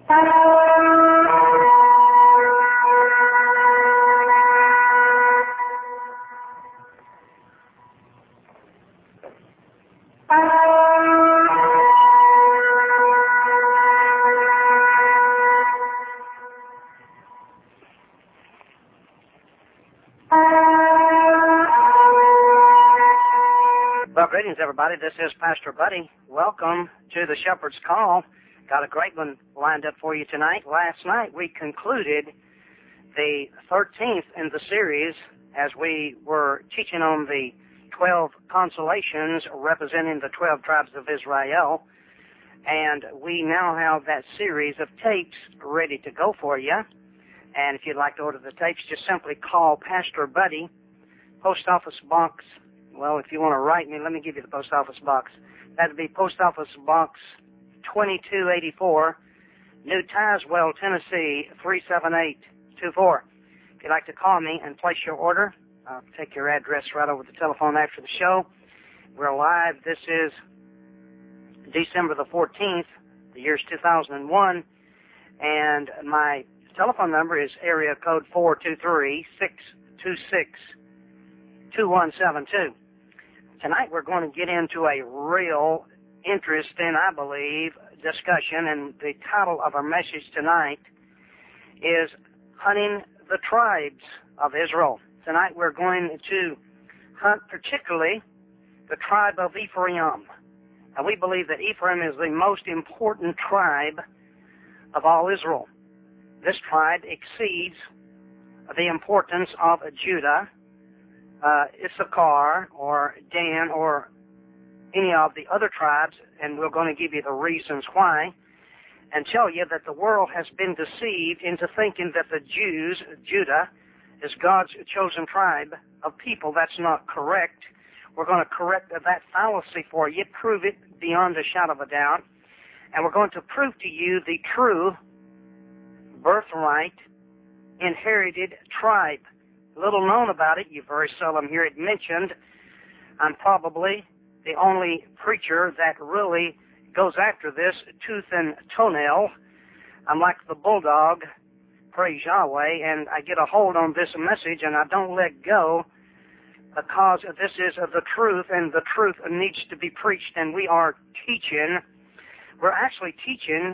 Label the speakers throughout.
Speaker 1: Well, greetings, everybody. This is Pastor Buddy. Welcome to the Shepherd's Call. Got a great one lined up for you tonight. Last night, we concluded the 13th in the series as we were teaching on the 12 consolations representing the 12 tribes of Israel. And we now have that series of tapes ready to go for you. And if you'd like to order the tapes, just simply call Pastor Buddy, Post Office Box. Well, if you want to write me, let me give you the post office box. That would be Post Office Box 2284, New Tazewell, Tennessee 37824. If you'd like to call me and place your order, I'll take your address right over the telephone after the show. We're live. This is December the 14th, the year's 2001, and my telephone number is area code 423-626-2172. Tonight we're going to get into a real interesting, I believe, discussion, and the title of our message tonight is Hunting the Tribes of Israel. Tonight we're going to hunt particularly the tribe of Ephraim. And we believe that Ephraim is the most important tribe of all Israel. This tribe exceeds the importance of Judah, Issachar, or Dan, or any of the other tribes, and we're going to give you the reasons why, and tell you that the world has been deceived into thinking that the Jews, Judah, is God's chosen tribe of people. That's not correct. We're going to correct that fallacy for you, prove it beyond a shadow of a doubt, and we're going to prove to you the true birthright, inherited tribe. Little known about it, you very seldom hear it mentioned. I'm probably the only preacher that really goes after this tooth and toenail. I'm like the bulldog, praise Yahweh, and I get a hold on this message and I don't let go because this is the truth, and the truth needs to be preached, and we are teaching. We're teaching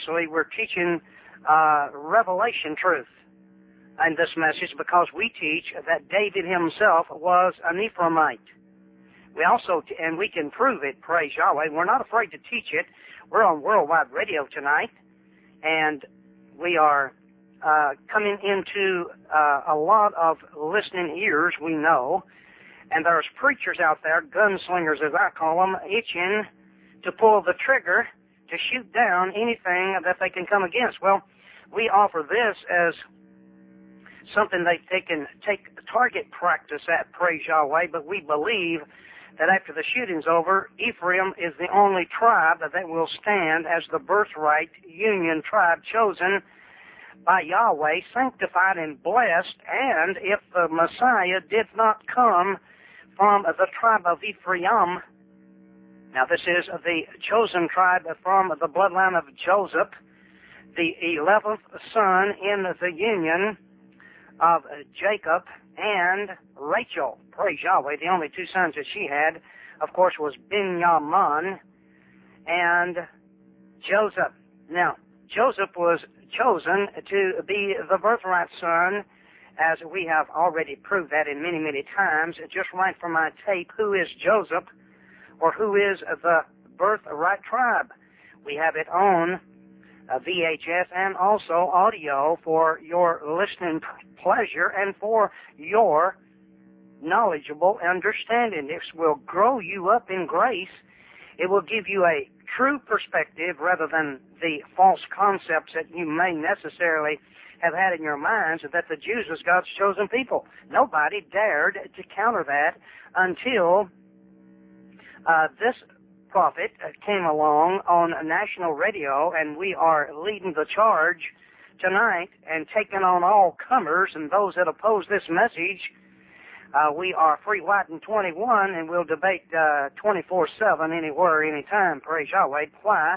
Speaker 1: revelation truth in this message, because we teach that David himself was an Ephraimite. We also, and we can prove it, praise Yahweh. We're not afraid to teach it. We're on worldwide radio tonight, and we are coming into a lot of listening ears, we know, and there's preachers out there, gunslingers as I call them, itching to pull the trigger to shoot down anything that they can come against. Well, we offer this as something they can take target practice at, praise Yahweh, but we believe that after the shooting's over, Ephraim is the only tribe that will stand as the birthright union tribe chosen by Yahweh, sanctified and blessed, and if the Messiah did not come from the tribe of Ephraim, now this is the chosen tribe from the bloodline of Joseph, the 11th son in the union of Jacob and Rachel, praise Yahweh. The only two sons that she had, of course, was Binyamin and Joseph. Now, Joseph was chosen to be the birthright son, as we have already proved that in many, many times. Just right from my tape, Who is Joseph, or Who is the Birthright Tribe? We have it on VHS and also audio for your listening pleasure and for your knowledgeable understanding. This will grow you up in grace. It will give you a true perspective rather than the false concepts that you may necessarily have had in your minds that the Jews was God's chosen people. Nobody dared to counter that until this prophet came along on national radio, and we are leading the charge tonight and taking on all comers and those that oppose this message. We are free, white, and 21, and we'll debate 24/7 anywhere, anytime, praise Yahweh. Why?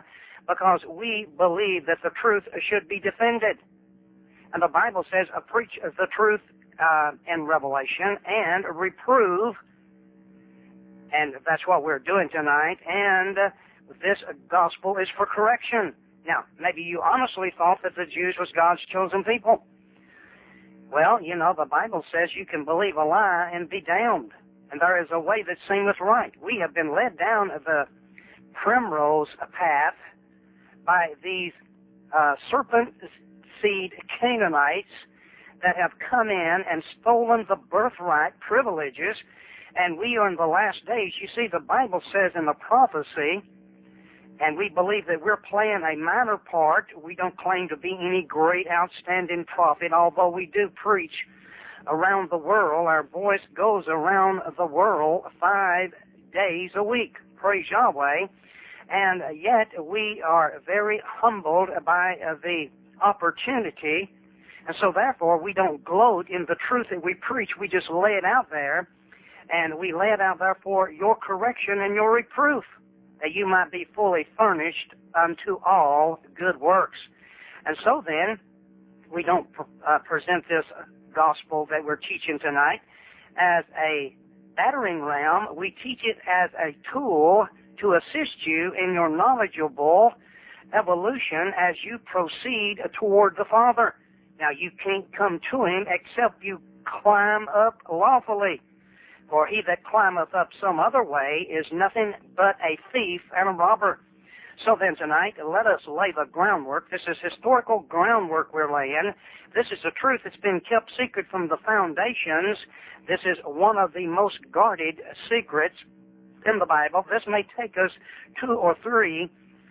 Speaker 1: because we believe that the truth should be defended. And the Bible says, preach the truth in revelation and reprove. And that's what we're doing tonight. And this gospel is for correction. Now, maybe you honestly thought that the Jews was God's chosen people. Well, you know, the Bible says you can believe a lie and be damned. And there is a way that seemeth right. We have been led down the primrose path by these serpent seed Canaanites that have come in and stolen the birthright privileges. And we are in the last days. You see, the Bible says in the prophecy, and we believe that we're playing a minor part. We don't claim to be any great, outstanding prophet, although we do preach around the world. Our voice goes around the world 5 days a week. Praise Yahweh. And yet we are very humbled by the opportunity. And so therefore we don't gloat in the truth that we preach. We just lay it out there. And we lay it out there for your correction and your reproof, that you might be fully furnished unto all good works. And so then, we don't present this gospel that we're teaching tonight as a battering ram. We teach it as a tool to assist you in your knowledgeable evolution as you proceed toward the Father. Now, you can't come to Him except you climb up lawfully. For he that climbeth up some other way is nothing but a thief and a robber. So then tonight, let us lay the groundwork. This is historical groundwork we're laying. This is a truth that's been kept secret from the foundations. This is one of the most guarded secrets in the Bible. This may take us 2 or 3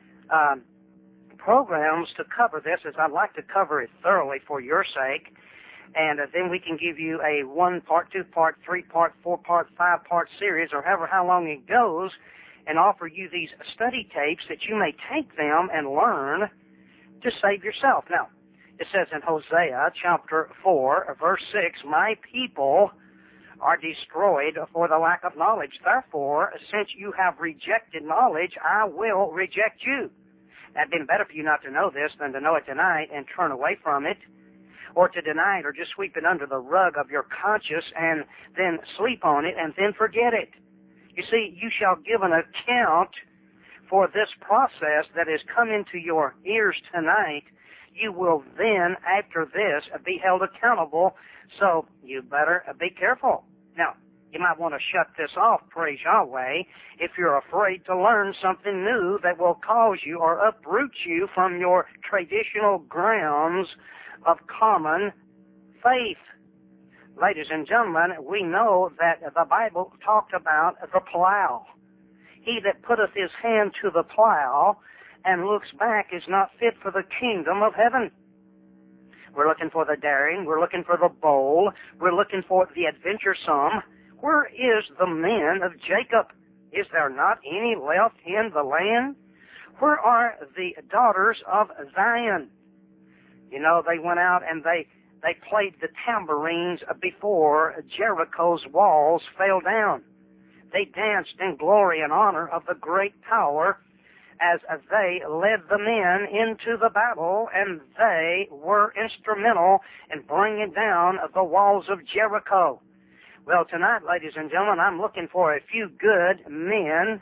Speaker 1: programs to cover this, as I'd like to cover it thoroughly for your sake. And then we can give you a 1-part, 2-part, 3-part, 4-part, 5-part series, or how long it goes, and offer you these study tapes that you may take them and learn to save yourself. Now, it says in Hosea chapter 4, verse 6, my people are destroyed for the lack of knowledge. Therefore, since you have rejected knowledge, I will reject you. That'd been better for you not to know this than to know it tonight and turn away from it, or to deny it, or just sweep it under the rug of your conscience and then sleep on it and then forget it. You see, you shall give an account for this process that has come into your ears tonight. You will then, after this, be held accountable, so you better be careful. Now, you might want to shut this off, praise Yahweh, if you're afraid to learn something new that will cause you or uproot you from your traditional grounds of common faith. Ladies and gentlemen, we know that the Bible talked about the plow. He that putteth his hand to the plow and looks back is not fit for the kingdom of heaven. We're looking for the daring. We're looking for the bold. We're looking for the adventuresome. Where is the men of Jacob? Is there not any left in the land? Where are the daughters of Zion? You know, they went out and they played the tambourines before Jericho's walls fell down. They danced in glory and honor of the great power as they led the men into the battle, and they were instrumental in bringing down the walls of Jericho. Well, tonight, ladies and gentlemen, I'm looking for a few good men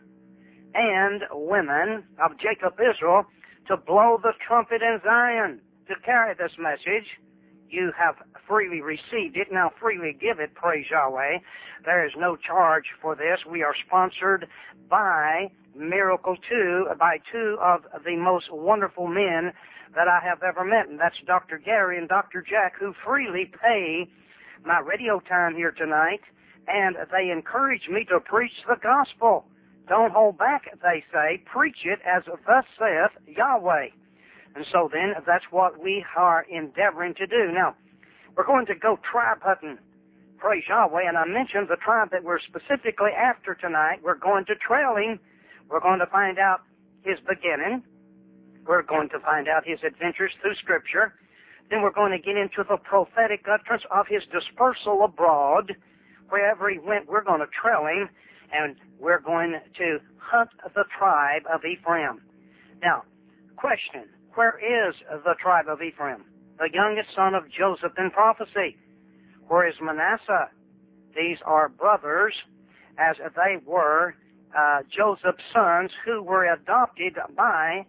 Speaker 1: and women of Jacob Israel to blow the trumpet in Zion, to carry this message. You have freely received it, now freely give it, praise Yahweh. There is no charge for this. We are sponsored by Miracle 2, by 2 of the most wonderful men that I have ever met, and that's Dr. Gary and Dr. Jack, who freely pay my radio time here tonight, and they encourage me to preach the gospel. Don't hold back, they say. Preach it as thus saith Yahweh. And so then, that's what we are endeavoring to do. Now, we're going to go tribe hunting, praise Yahweh, and I mentioned the tribe that we're specifically after tonight. We're going to trail him. We're going to find out his beginning. We're going to find out his adventures through Scripture. Then we're going to get into the prophetic utterance of his dispersal abroad. Wherever he went, we're going to trail him, and we're going to hunt the tribe of Ephraim. Now, Question, where is the tribe of Ephraim, the youngest son of Joseph in prophecy? Where is Manasseh? These are brothers, as they were Joseph's sons who were adopted by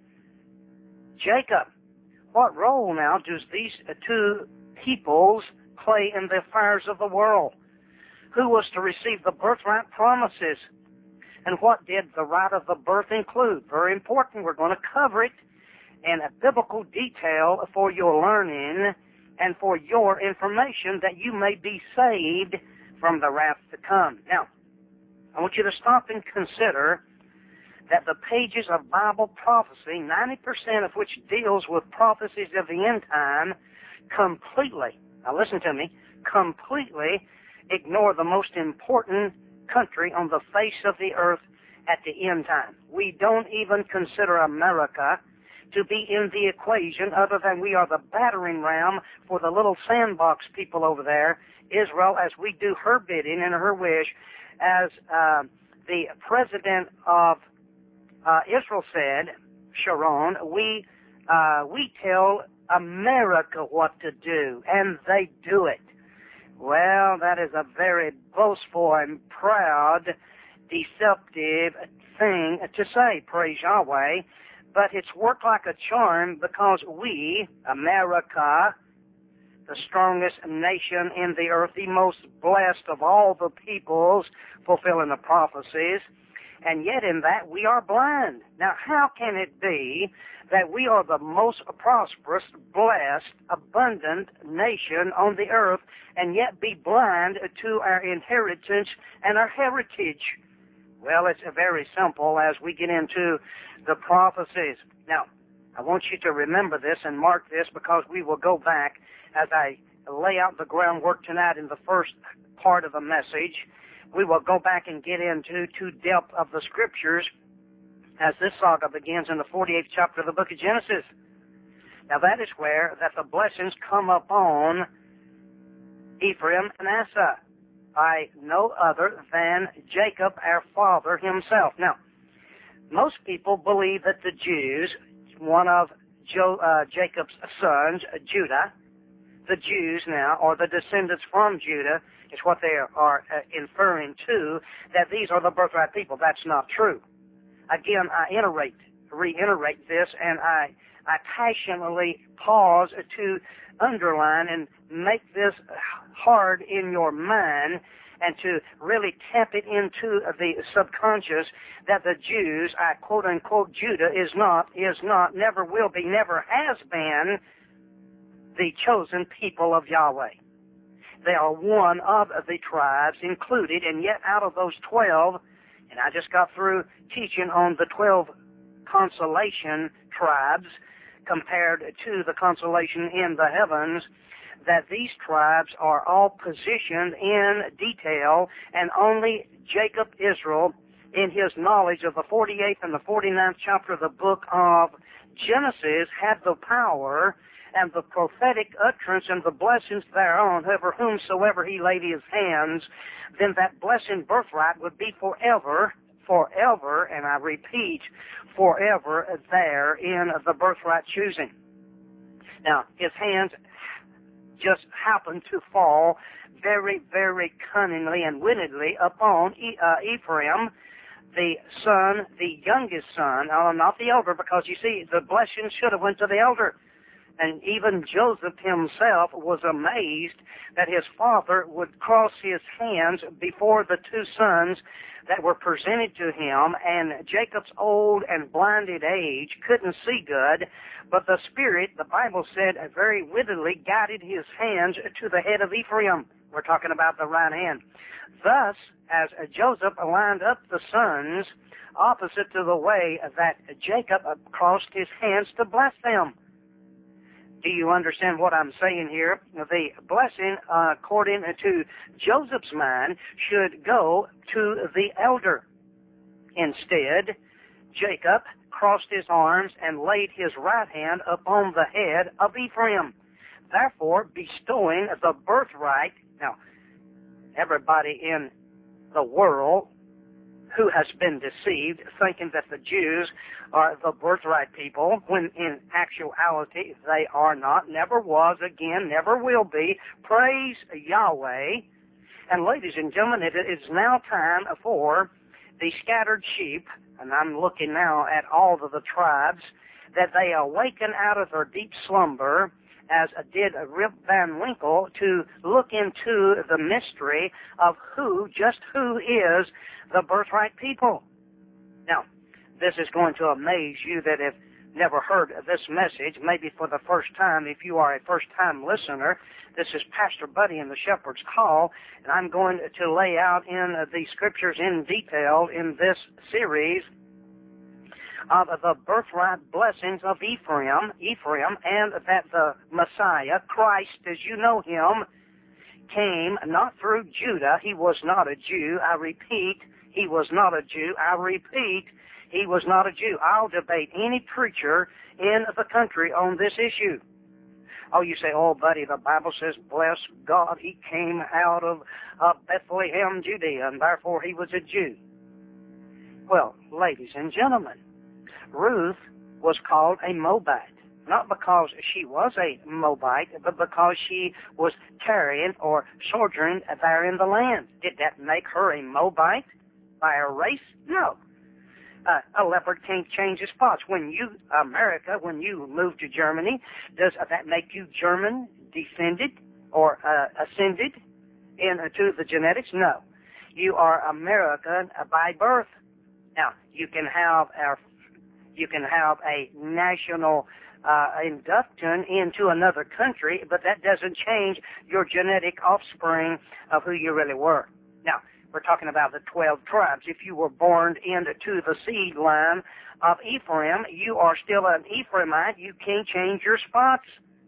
Speaker 1: Jacob. What role now does these two peoples play in the affairs of the world? Who was to receive the birthright promises? And what did the right of the birth include? Very important. We're going to cover it in a biblical detail for your learning and for your information, that you may be saved from the wrath to come. Now, I want you to stop and consider that the pages of Bible prophecy, 90% of which deals with prophecies of the end time, completely, now listen to me, completely ignore the most important country on the face of the earth at the end time. We don't even consider America to be in the equation, other than we are the battering ram for the little sandbox people over there, Israel, as we do her bidding and her wish. As the president of Israel said, Sharon, we tell America what to do, and they do it. Well, that is a very boastful and proud, deceptive thing to say, praise Yahweh. But it's worked like a charm, because we, America, the strongest nation in the earth, the most blessed of all the peoples, fulfilling the prophecies, and yet in that we are blind. Now, how can it be that we are the most prosperous, blessed, abundant nation on the earth, and yet be blind to our inheritance and our heritage? Well, it's very simple as we get into the prophecies. Now, I want you to remember this and mark this, because we will go back as I lay out the groundwork tonight in the first part of the message. We will go back and get into depth of the Scriptures as this saga begins in the 48th chapter of the book of Genesis. Now, that is where that the blessings come upon Ephraim and Manasseh by no other than Jacob, our father himself. Now, most people believe that the Jews, one of Jacob's sons, Judah, the Jews now, or the descendants from Judah, is what they are inferring to, that these are the birthright people. That's not true. Again, I reiterate this, and I passionately pause to underline and make this hard in your mind, and to really tap it into the subconscious, that the Jews, I quote unquote, Judah is not, never will be, never has been the chosen people of Yahweh. They are one of the tribes included, and yet out of those 12, and I just got through teaching on the 12 consolation tribes compared to the consolation in the heavens, that these tribes are all positioned in detail, and only Jacob Israel, in his knowledge of the 48th and the 49th chapter of the book of Genesis, had the power and the prophetic utterance and the blessings thereon, whomsoever he laid his hands, then that blessing birthright would be forever, and I repeat, forever there in the birthright choosing. Now, his hands just happened to fall very, very cunningly and wittedly upon Ephraim, the son, the youngest son, not the elder, because you see, the blessing should have went to the elder. And even Joseph himself was amazed that his father would cross his hands before the two sons that were presented to him, and Jacob's old and blinded age couldn't see good, but the Spirit, the Bible said, very wittily guided his hands to the head of Ephraim. We're talking about the right hand. Thus, as Joseph lined up the sons opposite to the way that Jacob crossed his hands to bless them. Do you understand what I'm saying here? The blessing, according to Joseph's mind, should go to the elder. Instead, Jacob crossed his arms and laid his right hand upon the head of Ephraim, therefore bestowing the birthright. Now, everybody in the world who has been deceived, thinking that the Jews are the birthright people, when in actuality they are not, never was, again, never will be. Praise Yahweh. And ladies and gentlemen, it is now time for the scattered sheep, and I'm looking now at all of the tribes, that they awaken out of their deep slumber, as did Rip Van Winkle, to look into the mystery of just who is the birthright people. Now, this is going to amaze you that have never heard this message, maybe for the first time. If you are a first-time listener, this is Pastor Buddy in the Shepherd's Call, and I'm going to lay out in the scriptures in detail in this series of the birthright blessings of Ephraim, and that the Messiah, Christ as you know him, came not through Judah. He was not a Jew. I repeat, he was not a Jew. I repeat, he was not a Jew. I'll debate any preacher in the country on this issue. Oh, you say, oh, buddy, the Bible says, bless God, he came out of Bethlehem, Judea, and therefore he was a Jew. Well, ladies and gentlemen, Ruth was called a Moabite, not because she was a Moabite, but because she was carrying or sojourning there in the land. Did that make her a Moabite by her race? No. A leopard can't change his spots. When you move to Germany, does that make you German descended or ascended into the genetics? No. You are American by birth. Now, you can have a national induction into another country, but that doesn't change your genetic offspring of who you really were. Now, we're talking about the 12 tribes. If you were born into the seed line of Ephraim, you are still an Ephraimite. You can't change your spots.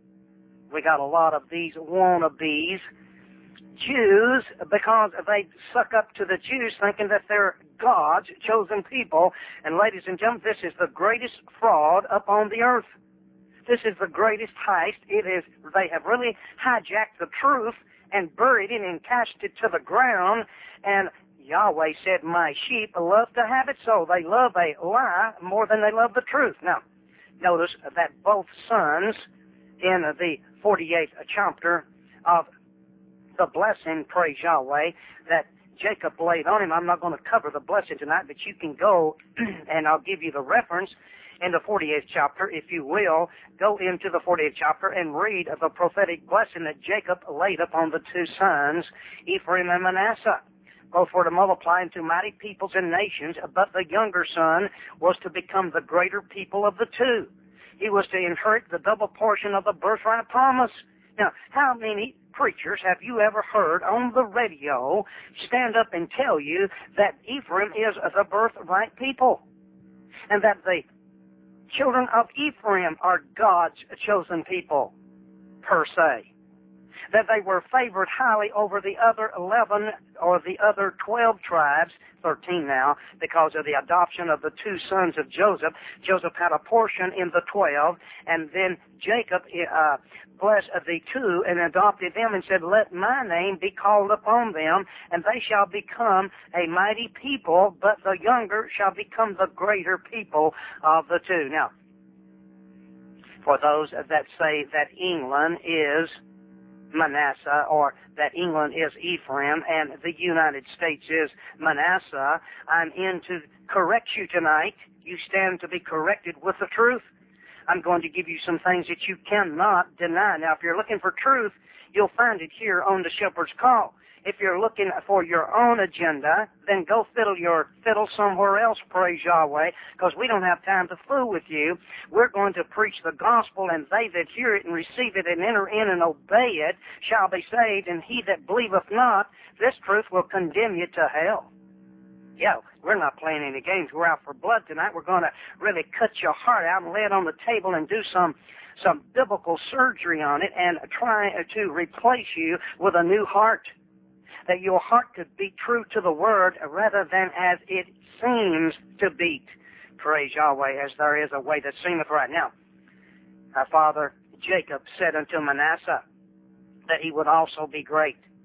Speaker 1: We got a lot of these wannabes Jews because they suck up to the Jews thinking that they're God's chosen people. And ladies and gentlemen, this is the greatest fraud upon the earth. This is the greatest heist. They have really hijacked the truth and buried it and cast it to the ground. And Yahweh said, my sheep love to have it so. They love a lie more than they love the truth. Now, notice that both sons in the 48th chapter of the blessing, praise Yahweh, that Jacob laid on him. I'm not going to cover the blessing tonight, but you can go, and I'll give you the reference in the 48th chapter, if you will. Go into the 48th chapter and read the prophetic blessing that Jacob laid upon the two sons, Ephraim and Manasseh. Both were to multiply into mighty peoples and nations, but the younger son was to become the greater people of the two. He was to inherit the double portion of the birthright promise. Now, how many preachers have you ever heard on the radio stand up and tell you that Ephraim is the birthright people and that the children of Ephraim are God's chosen people per se? That they were favored highly over the other 11 or the other 12 tribes, 13 now, because of the adoption of the two sons of Joseph. Joseph had a portion in the 12, and then Jacob blessed the two and adopted them and said, let my name be called upon them, and they shall become a mighty people, but the younger shall become the greater people of the two. Now, for those that say that England is Manasseh, or that England is Ephraim and the United States is Manasseh, I'm in to correct you tonight. You stand to be corrected with the truth. I'm going to give you some things that you cannot deny. Now, if you're looking for truth, you'll find it here on the Shepherd's Call. If you're looking for your own agenda, then go fiddle your fiddle somewhere else, praise Yahweh, because we don't have time to fool with you. We're going to preach the gospel, and they that hear it and receive it and enter in and obey it shall be saved, and he that believeth not, this truth will condemn you to hell. Yeah, we're not playing any games. We're out for blood tonight. We're going to really cut your heart out and lay it on the table and do some biblical surgery on it and try to replace you with a new heart, that your heart could be true to the word rather than as it seems to beat. Praise Yahweh, as there is a way that seemeth right. Now, our father Jacob said unto Manasseh that he would also be great.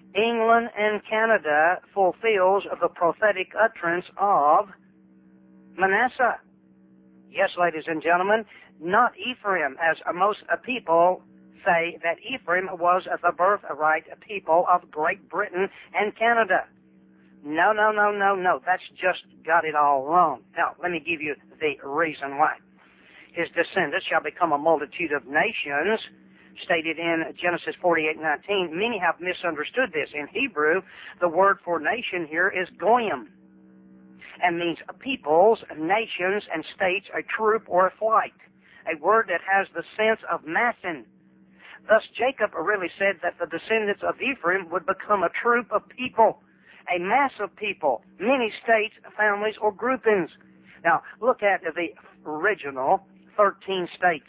Speaker 1: England and Canada fulfills the prophetic utterance of Manasseh. Yes, ladies and gentlemen, not Ephraim, as most people say that Ephraim was the birthright people of Great Britain and Canada. No. That's just got it all wrong. Now, let me give you the reason why. His descendants shall become a multitude of nations, stated in Genesis 48:19. Many have misunderstood this. In Hebrew, the word for nation here is goyim, and means peoples, nations, and states, a troop or a flight, a word that has the sense of massing. Thus, Jacob really said that the descendants of Ephraim would become a troop of people, a mass of people, many states, families, or groupings. Now, look at the original 13 states,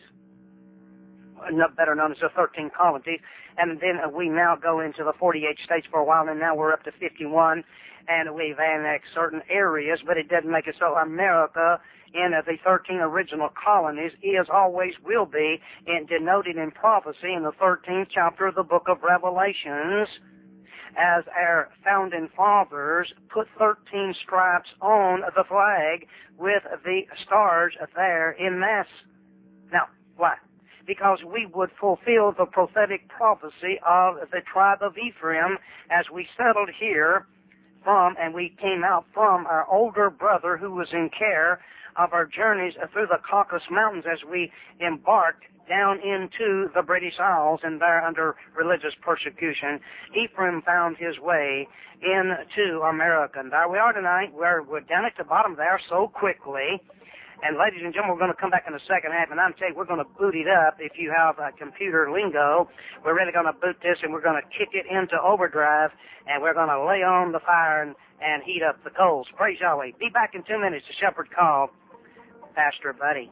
Speaker 1: better known as the 13 colonies, and then we now go into the 48 states for a while, and now we're up to 51, and we've annexed certain areas, but it doesn't make it so. America in the 13 original colonies is, always will be, and denoted in prophecy in the 13th chapter of the book of Revelations, as our founding fathers put 13 stripes on the flag with the stars there in mass. Now, why? Because we would fulfill the prophetic prophecy of the tribe of Ephraim as we settled here from, and we came out from our older brother who was in care of our journeys through the Caucasus Mountains as we embarked down into the British Isles, and there under religious persecution, Ephraim found his way into America. And there we are tonight. We're down at the bottom there so quickly. And ladies and gentlemen, we're going to come back in the second half, and I'm telling you, we're going to boot it up. If you have a computer lingo, we're really going to boot this, and we're going to kick it into overdrive, and we're going to lay on the fire and heat up the coals. Praise Yahweh. Be back in 2 minutes. The Shepherd Call, Pastor Buddy.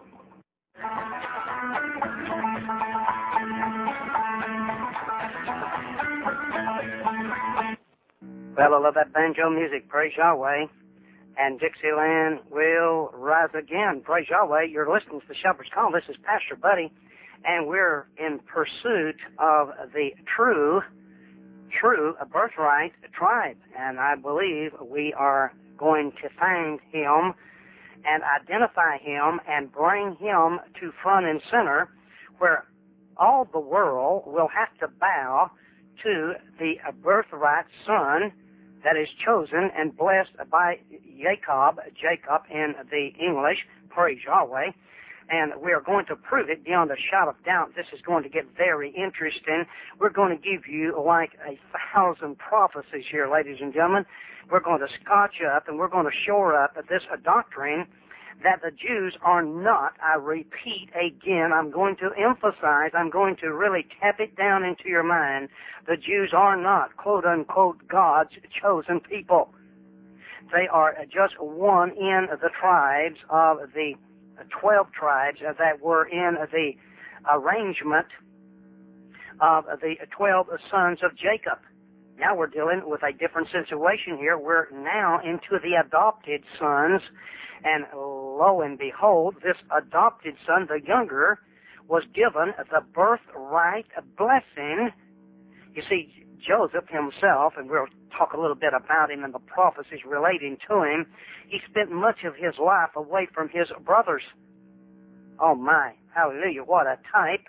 Speaker 1: Well, I love that banjo music. Praise Yahweh. And Dixieland will rise again. Praise Yahweh. You're listening to the Shepherd's Call. This is Pastor Buddy, and we're in pursuit of the true birthright tribe. And I believe we are going to find him and identify him and bring him to front and center, where all the world will have to bow to the birthright son that is chosen and blessed by Jacob in the English, praise Yahweh, and we are going to prove it beyond a shadow of doubt. This is going to get very interesting. We're going to give you like 1,000 prophecies here, ladies and gentlemen. We're going to scotch up and we're going to shore up this doctrine that the Jews are not, I repeat again, I'm going to emphasize, I'm going to really tap it down into your mind, the Jews are not, quote unquote, God's chosen people. They are just one in the tribes of the 12 tribes that were in the arrangement of the 12 sons of Jacob. Now we're dealing with a different situation here. We're now into the adopted sons, and lo and behold, this adopted son, the younger, was given the birthright blessing. You see, Joseph himself, and we'll talk a little bit about him and the prophecies relating to him, he spent much of his life away from his brothers. Oh my, hallelujah, what a type.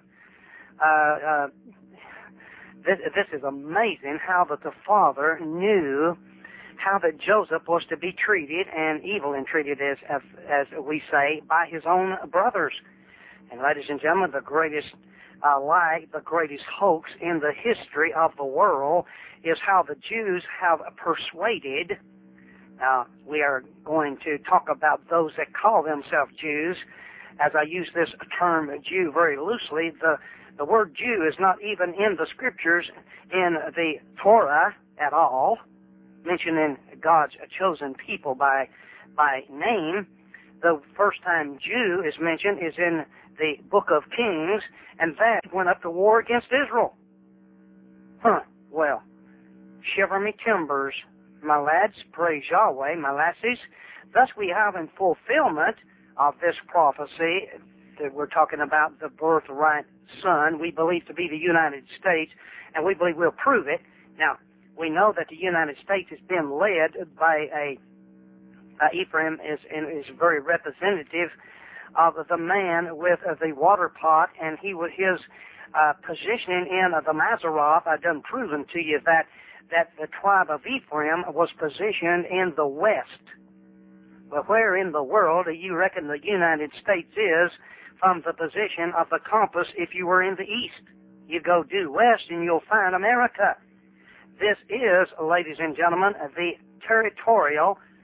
Speaker 1: This is amazing how that the father knew how that Joseph was to be treated, and evil entreated, as we say, by his own brothers. And ladies and gentlemen, the greatest lie, the greatest hoax in the history of the world is how the Jews have persuaded. We are going to talk about those that call themselves Jews. As I use this term Jew very loosely, the word Jew is not even in the scriptures in the Torah at all, mentioning God's chosen people by name. The first time Jew is mentioned is in the book of Kings, and that went up to war against Israel. Well, shiver me timbers, my lads, praise Yahweh, my lassies. Thus we have in fulfillment of this prophecy that we're talking about the birthright son, we believe to be the United States, and we believe we'll prove it. Now, We know that the United States has been led by Ephraim is very representative of the man with the water pot, and his positioning in the Mazzaroth. I've done proven to you that the tribe of Ephraim was positioned in the west. But where in the world do you reckon the United States is from the position of the compass if you were in the east? You go due west and you'll find America. This is, ladies and gentlemen, the territory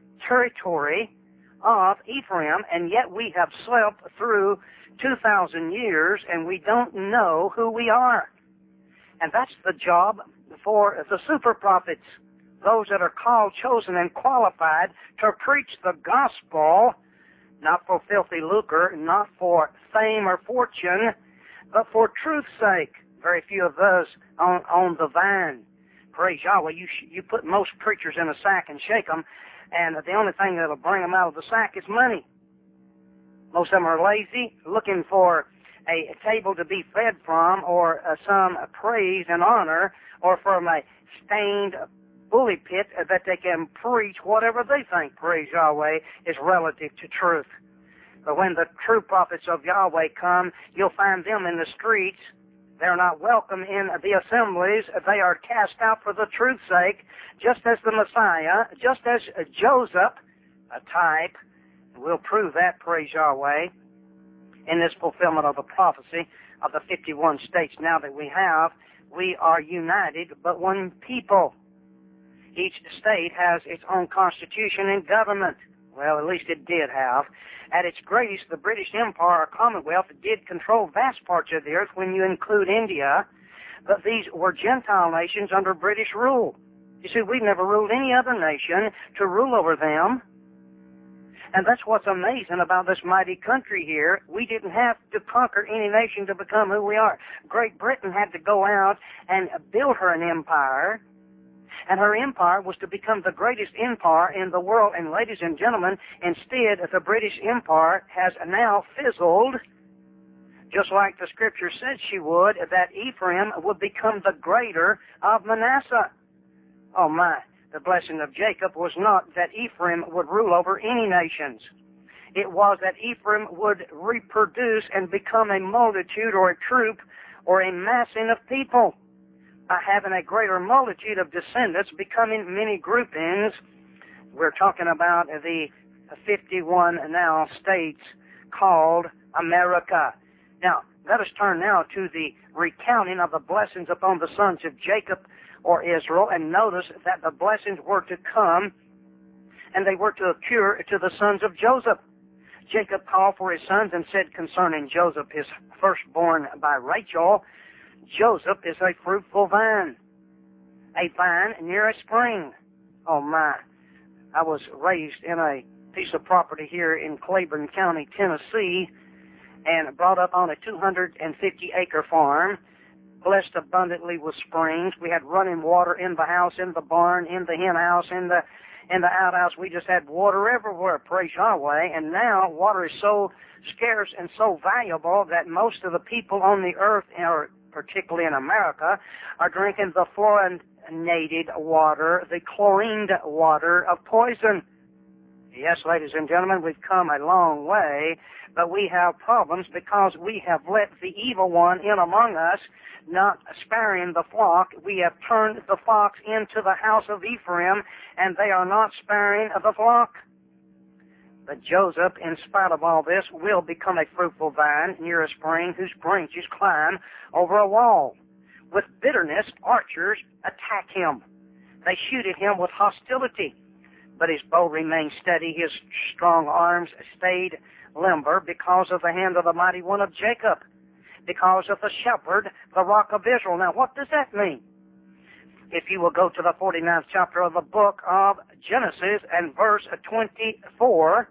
Speaker 1: of Ephraim, and yet we have slept through 2,000 years and we don't know who we are. And that's the job for the super prophets, those that are called, chosen, and qualified to preach the gospel, not for filthy lucre, not for fame or fortune, but for truth's sake. Very few of those on the vine. Praise Yahweh. You put most preachers in a sack and shake them, and the only thing that'll bring them out of the sack is money. Most of them are lazy, looking for a table to be fed from, or some praise and honor, or from a stained bully pit that they can preach whatever they think, praise Yahweh, is relative to truth. But when the true prophets of Yahweh come, you'll find them in the streets. They're not welcome in the assemblies. They are cast out for the truth's sake, just as the Messiah, just as Joseph, a type. We'll prove that, praise Yahweh, in this fulfillment of the prophecy of the 51 states now that we have. We are united, but one people. Each state has its own constitution and government. Well, at least it did have. At its greatest, the British Empire or Commonwealth did control vast parts of the earth when you include India, but these were Gentile nations under British rule. You see, we've never ruled any other nation to rule over them. And that's what's amazing about this mighty country here. We didn't have to conquer any nation to become who we are. Great Britain had to go out and build her an empire, and her empire was to become the greatest empire in the world. And ladies and gentlemen, instead, the British Empire has now fizzled, just like the scripture said she would, that Ephraim would become the greater of Manasseh. Oh my. The blessing of Jacob was not that Ephraim would rule over any nations. It was that Ephraim would reproduce and become a multitude or a troop or a massing of people. By having a greater multitude of descendants becoming many groupings, we're talking about the 51 now states called America. Now, let us turn now to the recounting of the blessings upon the sons of Jacob or Israel, and notice that the blessings were to come, and they were to occur to the sons of Joseph. Jacob called for his sons and said concerning Joseph, his firstborn by Rachel, Joseph is a fruitful vine, a vine near a spring. Oh my, I was raised in a piece of property here in Claiborne County, Tennessee, and brought up on a 250-acre farm, blessed abundantly with springs. We had running water in the house, in the barn, in the hen house, in the outhouse. We just had water everywhere, praise Yahweh. And now water is so scarce and so valuable that most of the people on the earth, or particularly in America, are drinking the fluorinated water, the chlorined water of poison. Yes, ladies and gentlemen, we've come a long way, but we have problems because we have let the evil one in among us, not sparing the flock. We have turned the flocks into the house of Ephraim, and they are not sparing the flock. But Joseph, in spite of all this, will become a fruitful vine near a spring whose branches climb over a wall. With bitterness, archers attack him. They shoot at him with hostility. But his bow remained steady, his strong arms stayed limber because of the hand of the mighty one of Jacob, because of the shepherd, the rock of Israel. Now, what does that mean? If you will go to the 49th chapter of the book of Genesis and verse 24,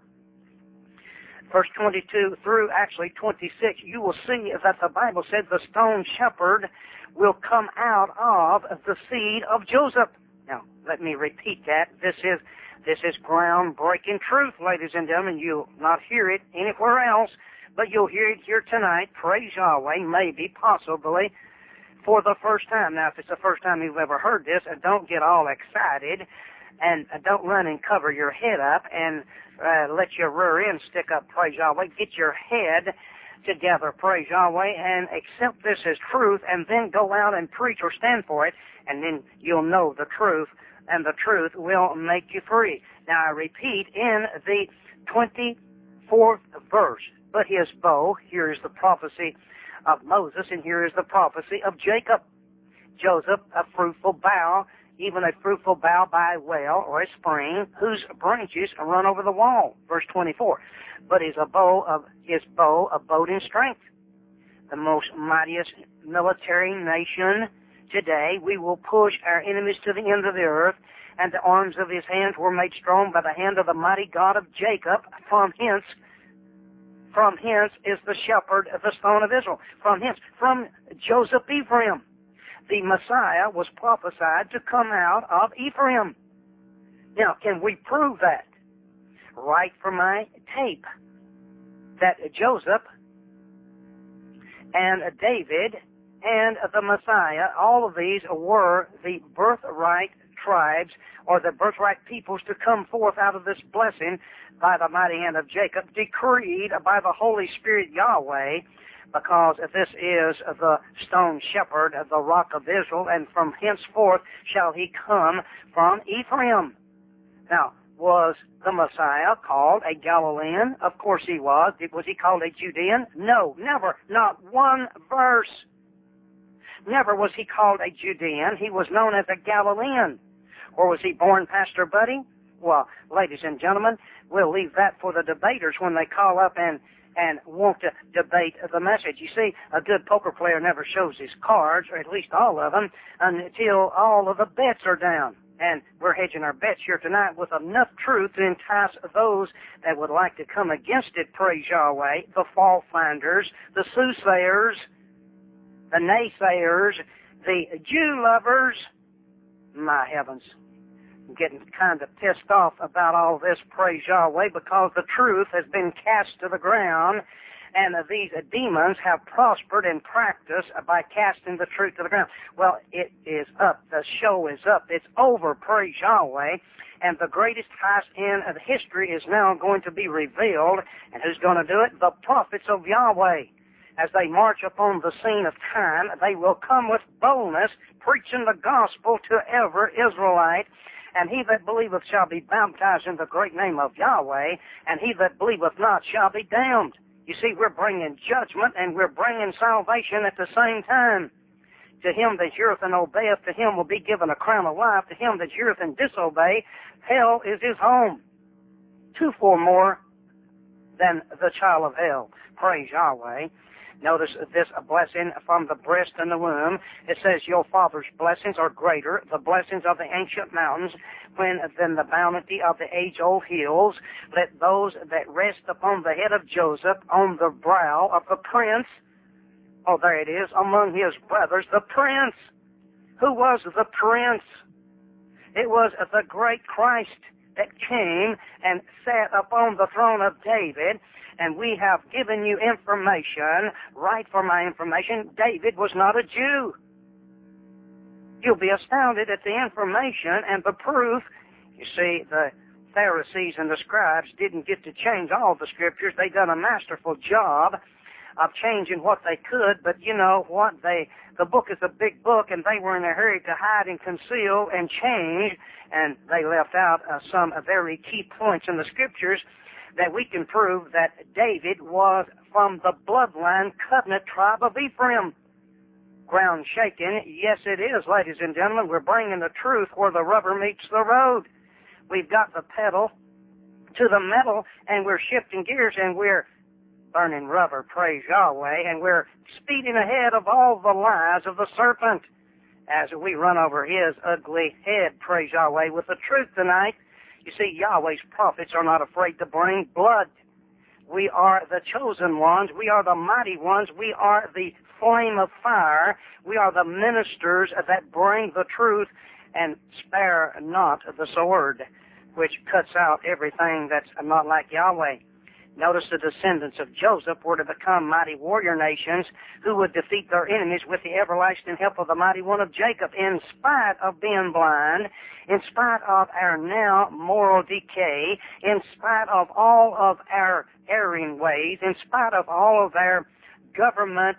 Speaker 1: verse 22 through actually 26, you will see that the Bible said the stone shepherd will come out of the seed of Joseph. Now, let me repeat that. This is groundbreaking truth, ladies and gentlemen. You'll not hear it anywhere else, but you'll hear it here tonight. Praise Yahweh, maybe, possibly, for the first time. Now, if it's the first time you've ever heard this, don't get all excited, and don't run and cover your head up and let your rear end stick up, praise Yahweh. Get your head together, praise Yahweh, and accept this as truth, and then go out and preach or stand for it, and then you'll know the truth, and the truth will make you free. Now, I repeat, in the 24th verse, but his bow, here is the prophecy of Moses, and here is the prophecy of Jacob. Joseph, a fruitful bough, even a fruitful bough by a well or a spring, whose branches run over the wall. Verse 24. But his bow abode in strength. The most mightiest military nation today. We will push our enemies to the end of the earth, and the arms of his hands were made strong by the hand of the mighty God of Jacob. From hence is the shepherd of the stone of Israel. From Joseph Ephraim. The Messiah was prophesied to come out of Ephraim. Now, can we prove that? Right from my tape, that Joseph and David and the Messiah, all of these were the birthright tribes or the birthright peoples to come forth out of this blessing by the mighty hand of Jacob, decreed by the Holy Spirit Yahweh, because this is the stone shepherd, the rock of Israel, and from henceforth shall he come from Ephraim. Now, was the Messiah called a Galilean? Of course he was. Was he called a Judean? No, never. Not one verse. Never was he called a Judean. He was known as a Galilean. Or was he born Pastor Buddy? Well, ladies and gentlemen, we'll leave that for the debaters when they call up and want to debate the message. You see, a good poker player never shows his cards, or at least all of them, until all of the bets are down. And we're hedging our bets here tonight with enough truth to entice those that would like to come against it, praise Yahweh, the fault finders, the soothsayers, the naysayers, the Jew lovers. My heavens. I'm getting kind of pissed off about all this, praise Yahweh, because the truth has been cast to the ground, and these demons have prospered in practice by casting the truth to the ground. Well, it is up. The show is up. It's over, praise Yahweh, and the greatest heist in history is now going to be revealed. And who's going to do it? The prophets of Yahweh. As they march upon the scene of time, they will come with boldness, preaching the gospel to every Israelite. And he that believeth shall be baptized in the great name of Yahweh, and he that believeth not shall be damned. You see, we're bringing judgment and we're bringing salvation at the same time. To him that heareth and obeyeth, to him will be given a crown of life. To him that heareth and disobey, hell is his home. 2-4 more than the child of hell. Praise Yahweh. Notice this blessing from the breast and the womb. It says, your father's blessings are greater, the blessings of the ancient mountains, than the bounty of the age-old hills. Let those that rest upon the head of Joseph, on the brow of the prince, oh, there it is, among his brothers, the prince. Who was the prince? It was the great Christ that came and sat upon the throne of David. And we have given you information, right for my information. David was not a Jew. You'll be astounded at the information and the proof. You see, the Pharisees and the scribes didn't get to change all the scriptures. They done a masterful job of changing what they could, but you know what? The book is a big book, and they were in a hurry to hide and conceal and change, and they left out some very key points in the scriptures that we can prove that David was from the bloodline covenant tribe of Ephraim. Ground shaking. Yes, it is, ladies and gentlemen. We're bringing the truth where the rubber meets the road. We've got the pedal to the metal, and we're shifting gears, and we're burning rubber, praise Yahweh, and we're speeding ahead of all the lies of the serpent as we run over his ugly head, praise Yahweh, with the truth tonight. You see, Yahweh's prophets are not afraid to bring blood. We are the chosen ones. We are the mighty ones. We are the flame of fire. We are the ministers that bring the truth and spare not the sword, which cuts out everything that's not like Yahweh. Notice the descendants of Joseph were to become mighty warrior nations who would defeat their enemies with the everlasting help of the mighty one of Jacob, in spite of being blind, in spite of our now moral decay, in spite of all of our erring ways, in spite of all of our government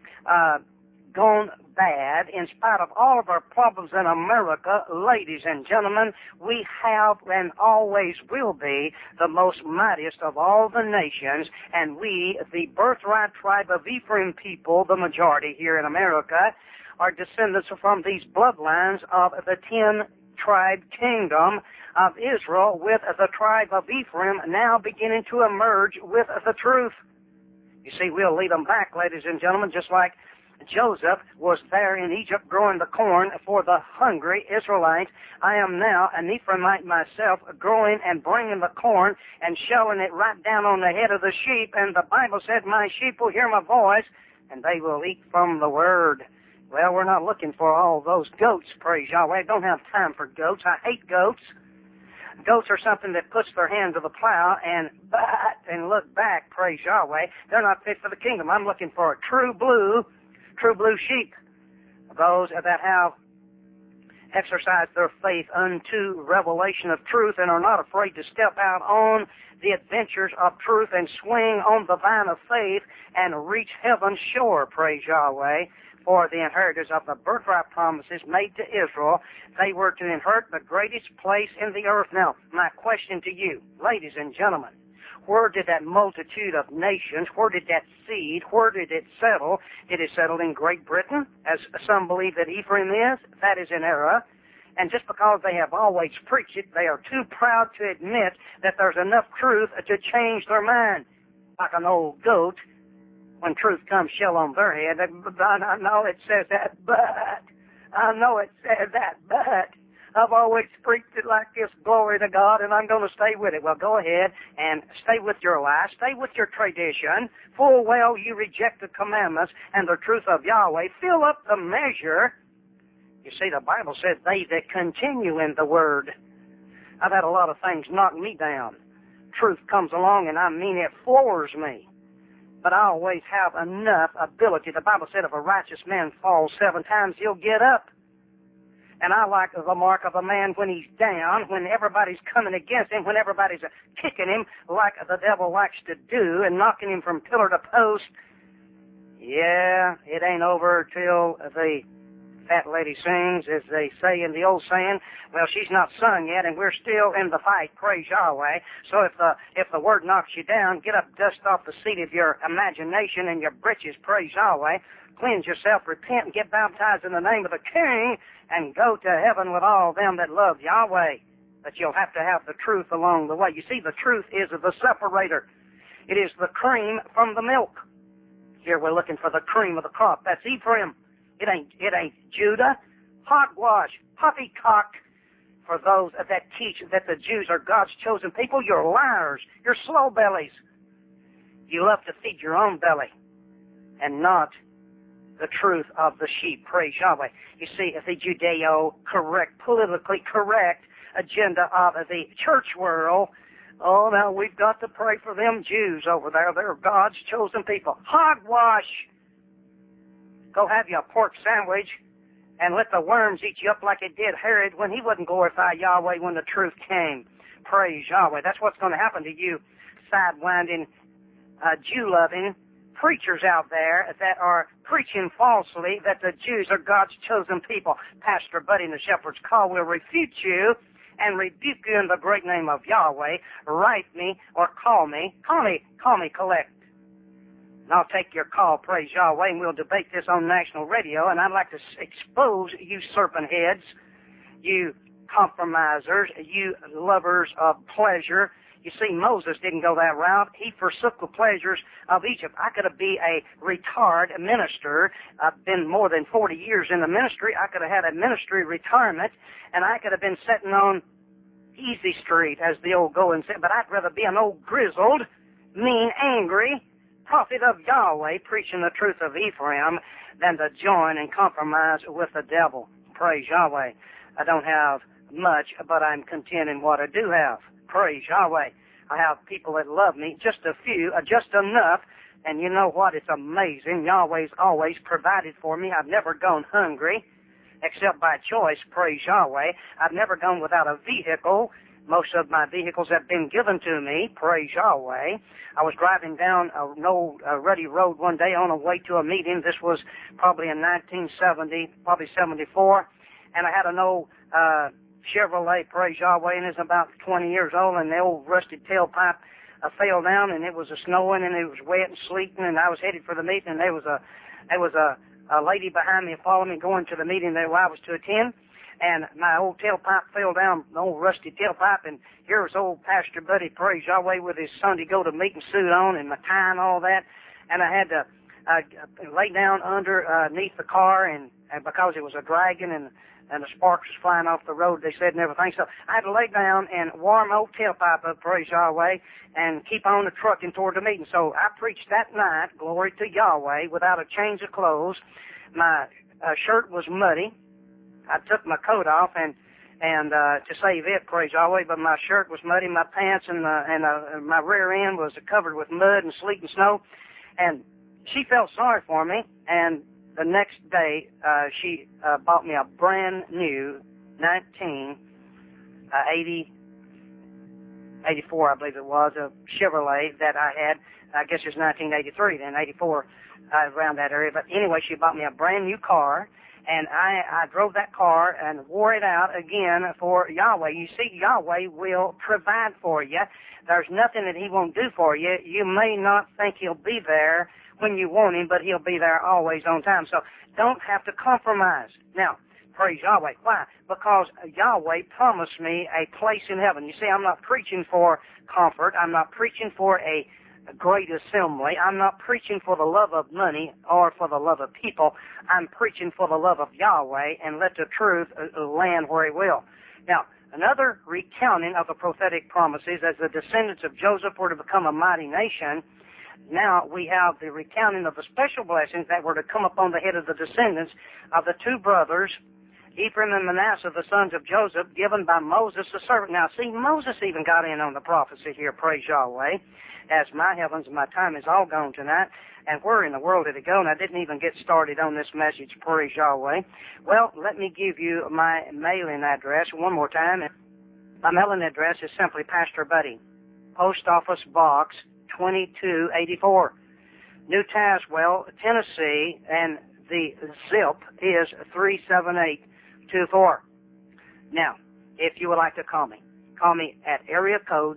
Speaker 1: gone bad, in spite of all of our problems in America, ladies and gentlemen, we have and always will be the most mightiest of all the nations, and we, the birthright tribe of Ephraim people, the majority here in America, are descendants from these bloodlines of the 10-tribe kingdom of Israel, with the tribe of Ephraim now beginning to emerge with the truth. You see, we'll lead them back, ladies and gentlemen, just like Joseph was there in Egypt growing the corn for the hungry Israelites. I am now an Ephraimite myself, growing and bringing the corn and shelling it right down on the head of the sheep. And the Bible said, my sheep will hear my voice, and they will eat from the word. Well, we're not looking for all those goats, praise Yahweh. I don't have time for goats. I hate goats. Goats are something that puts their hand to the plow and butt and look back, praise Yahweh. They're not fit for the kingdom. I'm looking for a true blue sheep, those that have exercised their faith unto revelation of truth and are not afraid to step out on the adventures of truth and swing on the vine of faith and reach heaven's shore, praise Yahweh, for the inheritors of the birthright promises made to Israel. They were to inherit the greatest place in the earth. Now, my question to you, ladies and gentlemen, where did that multitude of nations, where did that seed, where did it settle? Did it settle in Great Britain, as some believe that Ephraim is? That is an error. And just because they have always preached it, they are too proud to admit that there's enough truth to change their mind. Like an old goat, when truth comes shell on their head, I know it says that, but I've always preached it like this, glory to God, and I'm going to stay with it. Well, go ahead and stay with your lie, stay with your tradition. Full well you reject the commandments and the truth of Yahweh. Fill up the measure. You see, the Bible said, they that continue in the word. I've had a lot of things knock me down. Truth comes along, and I mean it floors me. But I always have enough ability. The Bible said if a righteous man falls 7 times, he'll get up. And I like the mark of a man when he's down, when everybody's coming against him, when everybody's kicking him like the devil likes to do and knocking him from pillar to post. Yeah, it ain't over till the fat lady sings, as they say in the old saying. Well, she's not sung yet, and we're still in the fight, praise Yahweh. So if the word knocks you down, get up, dust off the seat of your imagination and your britches, praise Yahweh. Cleanse yourself, repent, and get baptized in the name of the King, and go to heaven with all them that love Yahweh. But you'll have to have the truth along the way. You see, the truth is the separator. It is the cream from the milk. Here we're looking for the cream of the crop. That's Ephraim. It ain't Judah. Hogwash, poppycock. For those that teach that the Jews are God's chosen people, you're liars. You're slow bellies. You love to feed your own belly and not the truth of the sheep. Praise Yahweh. You see, the Judeo-correct, politically correct agenda of the church world, oh, now we've got to pray for them Jews over there. They're God's chosen people. Hogwash. Go have you a pork sandwich and let the worms eat you up like it did Herod when he wouldn't glorify Yahweh when the truth came. Praise Yahweh. That's what's going to happen to you sidewinding, Jew-loving preachers out there that are preaching falsely that the Jews are God's chosen people. Pastor Buddy in the Shepherd's Call will refute you and rebuke you in the great name of Yahweh. Write me or call me. Call me collect. And I'll take your call, praise Yahweh, and we'll debate this on national radio. And I'd like to expose you serpent heads, you compromisers, you lovers of pleasure. You see, Moses didn't go that route. He forsook the pleasures of Egypt. I could be a retired minister. I've been more than 40 years in the ministry. I could have had a ministry retirement, and I could have been sitting on Easy Street, as the old going said. But I'd rather be an old grizzled, mean, angry prophet of Yahweh preaching the truth of Ephraim than to join and compromise with the devil. Praise Yahweh. I don't have much, but I'm content in what I do have. Praise Yahweh. I have people that love me, just a few, just enough. And you know what? It's amazing. Yahweh's always provided for me. I've never gone hungry, except by choice, praise Yahweh. I've never gone without a vehicle. Most of my vehicles have been given to me, praise Yahweh. I was driving down an old ruddy road one day on a way to a meeting. This was probably in 1970, probably 74. And I had an old Chevrolet, praise Yahweh, and it's about 20 years old, and the old rusted tailpipe fell down, and it was snowing, and it was wet and sleeting, and I was headed for the meeting, and there was a lady behind me following me going to the meeting that I was to attend, and my old tailpipe fell down, the old rusty tailpipe, and here was old Pastor Buddy, praise Yahweh, with his Sunday go-to-meeting suit on and my tie and all that, and I had to lay down underneath the car, and because it was a dragging and the sparks was flying off the road, they said, and everything. So I had to lay down and warm old tailpipe up, praise Yahweh, and keep on the trucking toward the meeting. So I preached that night, glory to Yahweh, without a change of clothes. My shirt was muddy. I took my coat off and to save it, praise Yahweh, but my shirt was muddy, my pants and my rear end was covered with mud and sleet and snow. And she felt sorry for me, and the next day, she bought me a brand new 1984, I believe it was, a Chevrolet that I had. I guess it was 1983 then, 84, around that area. But anyway, she bought me a brand new car, and I drove that car and wore it out again for Yahweh. You see, Yahweh will provide for you. There's nothing that he won't do for you. You may not think he'll be there when you want him, but he'll be there always on time. So don't have to compromise. Now, praise Yahweh. Why? Because Yahweh promised me a place in heaven. You see, I'm not preaching for comfort. I'm not preaching for a great assembly. I'm not preaching for the love of money or for the love of people. I'm preaching for the love of Yahweh, and let the truth land where it will. Now, another recounting of the prophetic promises, as the descendants of Joseph were to become a mighty nation, now we have the recounting of the special blessings that were to come upon the head of the descendants of the two brothers, Ephraim and Manasseh, the sons of Joseph, given by Moses the servant. Now, see, Moses even got in on the prophecy here, praise Yahweh, as my heavens and my time is all gone tonight. And where in the world did it go? And I didn't even get started on this message, praise Yahweh. Well, let me give you my mailing address one more time. My mailing address is simply Pastor Buddy, Post Office Box 2284, New Tazewell, Tennessee, and the zip is 37824. Now, if you would like to call me at area code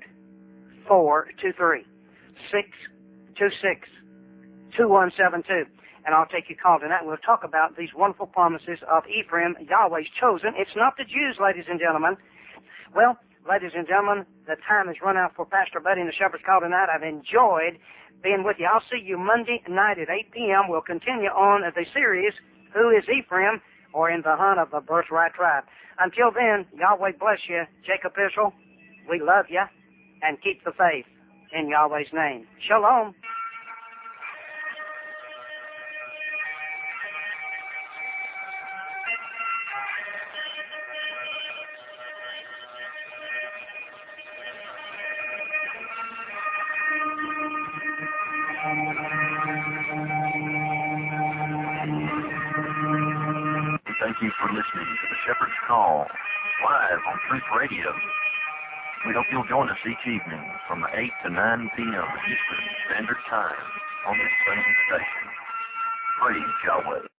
Speaker 1: 423-626-2172, and I'll take your call tonight. We'll talk about these wonderful promises of Ephraim, Yahweh's chosen. It's not the Jews, ladies and gentlemen. Well, ladies and gentlemen, the time has run out for Pastor Buddy and the Shepherd's Call tonight. I've enjoyed being with you. I'll see you Monday night at 8 p.m. We'll continue on the series, Who is Ephraim, or In the Hunt of the Birthright Tribe. Until then, Yahweh bless you. Jacob Israel, we love you, and keep the faith in Yahweh's name. Shalom.
Speaker 2: Thank you for listening to the Shepherd's Call, live on Truth Radio. We hope you'll join us each evening from 8 to 9 p.m. Eastern Standard Time on this same station. Praise Yahweh.